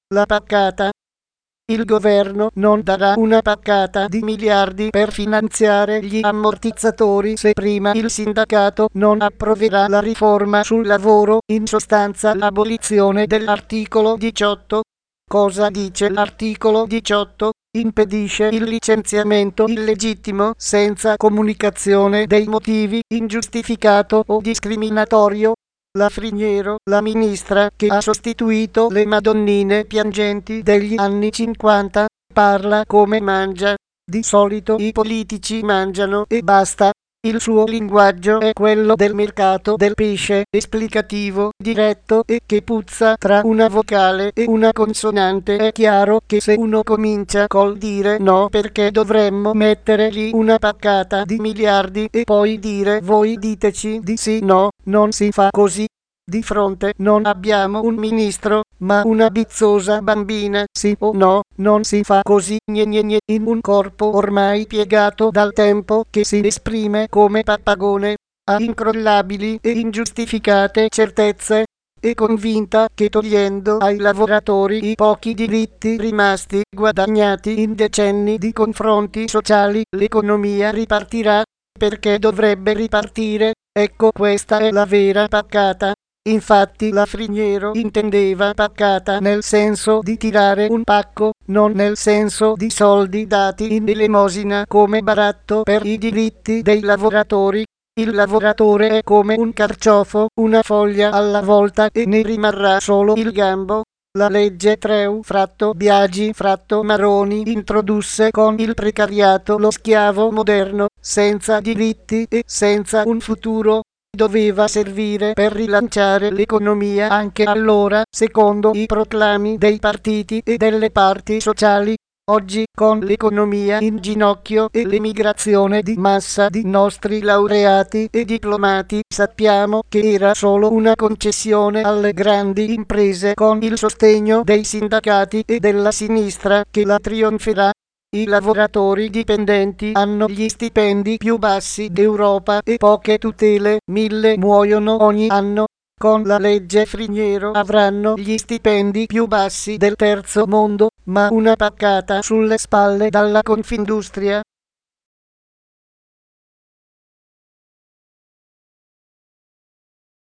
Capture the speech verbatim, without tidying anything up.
La paccata. Il governo non darà una paccata di miliardi per finanziare gli ammortizzatori se prima il sindacato non approverà la riforma sul lavoro, in sostanza l'abolizione dell'articolo diciotto. Cosa dice l'articolo diciotto? Impedisce il licenziamento illegittimo senza comunicazione dei motivi, ingiustificato o discriminatorio. La Frignero, la ministra che ha sostituito le madonnine piangenti degli anni cinquanta, parla come mangia. Di solito i politici mangiano e basta. Il suo linguaggio è quello del mercato del pesce, esplicativo, diretto e che puzza tra una vocale e una consonante. È chiaro che se uno comincia col dire no perché dovremmo mettere lì una paccata di miliardi e poi dire voi diteci di sì, no, non si fa così. Di fronte non abbiamo un ministro, ma una bizzosa bambina, sì o no, non si fa così, gne gne gne, in un corpo ormai piegato dal tempo che si esprime come pappagone, ha incrollabili e ingiustificate certezze, è convinta che togliendo ai lavoratori i pochi diritti rimasti guadagnati in decenni di confronti sociali, l'economia ripartirà, perché dovrebbe ripartire. Ecco, questa è la vera paccata. Infatti la Frignero intendeva paccata nel senso di tirare un pacco, non nel senso di soldi dati in elemosina come baratto per i diritti dei lavoratori. Il lavoratore è come un carciofo, una foglia alla volta e ne rimarrà solo il gambo. La legge Treu fratto Biagi fratto Maroni introdusse con il precariato lo schiavo moderno, senza diritti e senza un futuro. Doveva servire per rilanciare l'economia anche allora, secondo i proclami dei partiti e delle parti sociali. Oggi, con l'economia in ginocchio e l'emigrazione di massa di nostri laureati e diplomati, sappiamo che era solo una concessione alle grandi imprese con il sostegno dei sindacati e della sinistra che la trionferà. I lavoratori dipendenti hanno gli stipendi più bassi d'Europa e poche tutele, mille muoiono ogni anno. Con la legge Frignero avranno gli stipendi più bassi del terzo mondo, ma una paccata sulle spalle dalla Confindustria